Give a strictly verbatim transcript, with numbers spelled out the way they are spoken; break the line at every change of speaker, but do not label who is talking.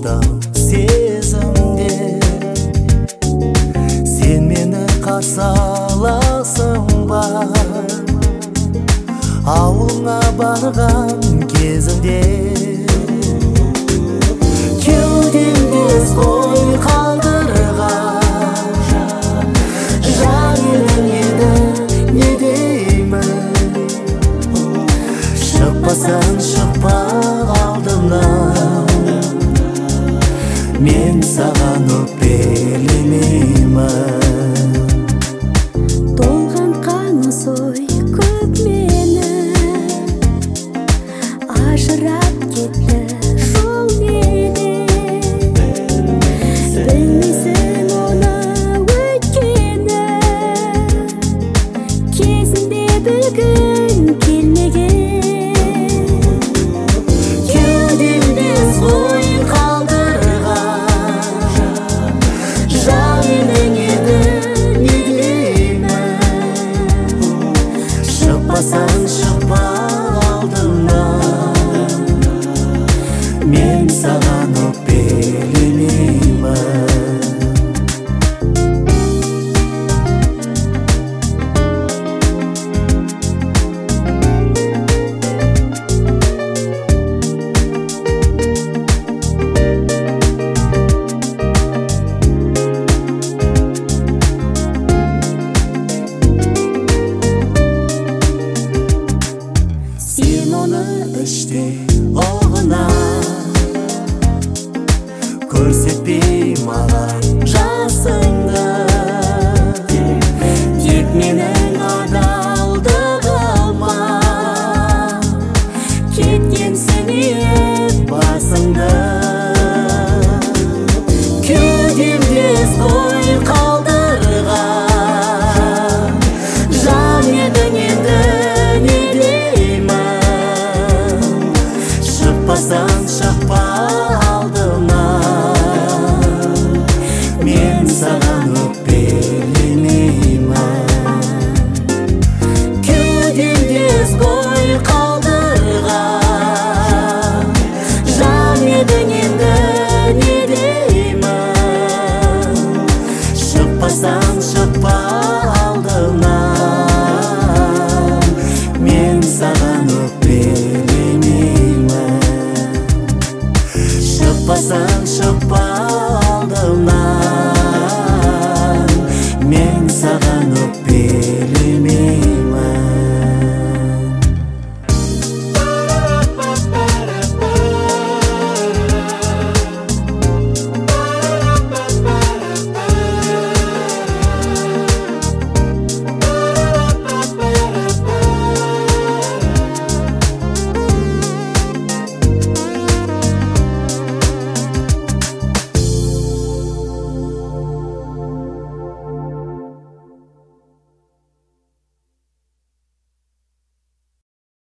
баштау сезімде сен мені қарсы аласың ба ауылыңа барған кезімде кеудемде қой қалдырған жан едің еді не деймін шықпасаң шықпа алдымнан мен саған өкпелемеймін
толған қаңыз ой көп мені ажырап кетті жол менен білмейсің оны өткені кезінде білгің келмеген
кеудемде ой қалдырған жан едің еді не деймін шықпасаң шықпа алдымнан мен саған өкпелемеймін сен оны іштей ұғына көрсетпей маған жасыңды тек менің адалдығыма кеткенсің иіп басыңды кеудемде ой қалдырған жан едің енді не деймін шықпасаң шықпа алдымнан мен саған өкпелемеймін кеудемде ой қалдырған жан едің енді не деймін шықпасаң шықпа алдымнан мен саған өкпелемеймін шықпасаң